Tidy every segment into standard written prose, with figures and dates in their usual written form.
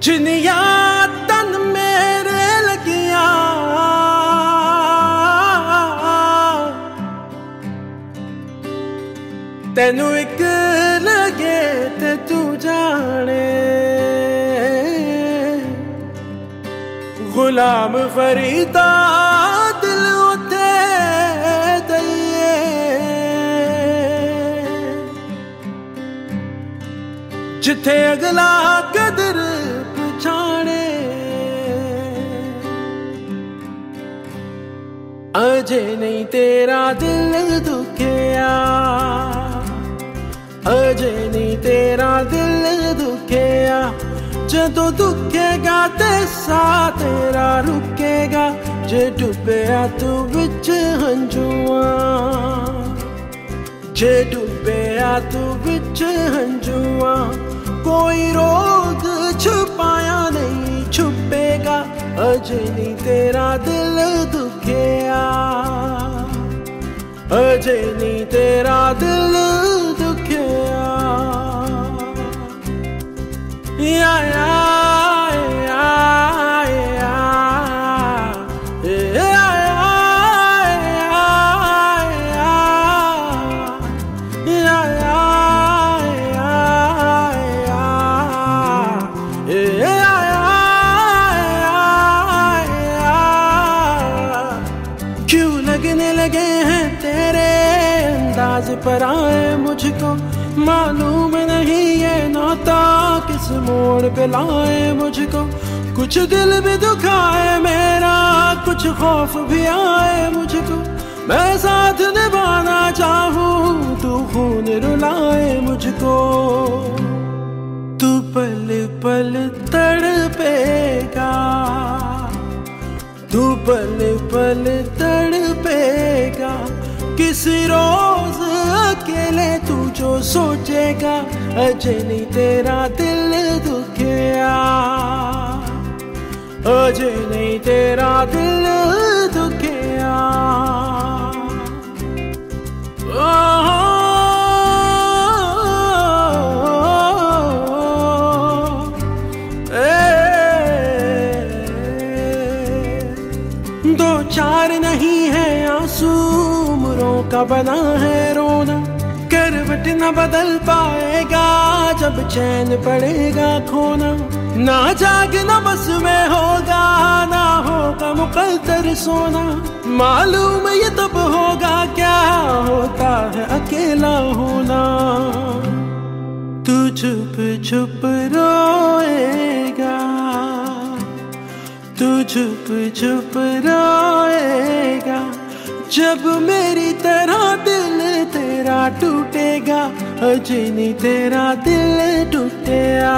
जिनिया तन मेरे लगिया तेनू एक लगे ते तू जाने गुलाम फरीदा दिल उते दइए जिथे अगला कदर पछाणे अजे नहीं तेरा दिल दुखिया अजे नहीं तेरा दिल दुखिया जदों दुखेगा ते सा तेरा रुकेगा जे डुबया तू विच हंजुआं जे डुबया तू विच हंजुआं कोई रोग छुपाया नहीं छुपेगा अजे नहीं तेरा दिल दुखिया अजे नहीं तेरा दिल दुखिया या या लगे हैं तेरे अंदाज पर आए मुझको मालूम नहीं ये नाता किस मोड़ पे लाए मुझको कुछ दिल भी दुखाए मेरा कुछ खौफ भी आए मुझको मैं साथ निभाना चाहूं तू खून रुलाए मुझको तू पल पल तड़पेगा तू पल पल तड़पेगा किसी रोज अकेले तू जो सोचेगा अजे नहीं तेरा दिल दुखिया अजे नहीं तेरा दिल दुखिया दो चार नहीं है आंसू उम्रों का बना है रोना करवट न बदल पाएगा जब चैन पड़ेगा खोना ना जागना बस में होगा ना होगा मुकद्दर सोना मालूम ये तब होगा क्या होता है अकेला होना तू चुप चुप रोएगा तू चुप चुप रोएगा जब मेरी तरह दिल तेरा टूटेगा अजे नहीं तेरा दिल टूटेगा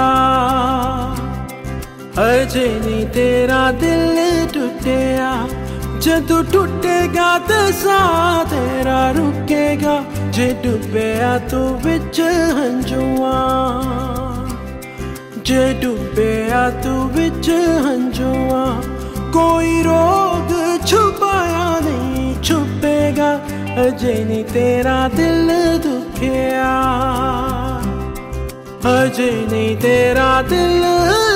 अजे नहीं तेरा दिल टूटेगा जदों टूटेगा तो सा तेरा रुकेगा जे डुबया तू विच हंजुआं जे डुबया तू विच हंजुआं कोई रोग छुपाया नहीं छुपेगा अजे नहीं तेरा दिल दुखिया अजे नहीं तेरा दिल